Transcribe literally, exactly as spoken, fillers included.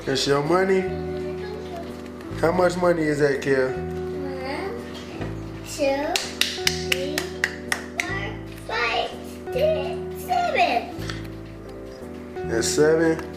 That's your money? How much money is that, Kel? One, two, three, four, five, six, seven. That's seven?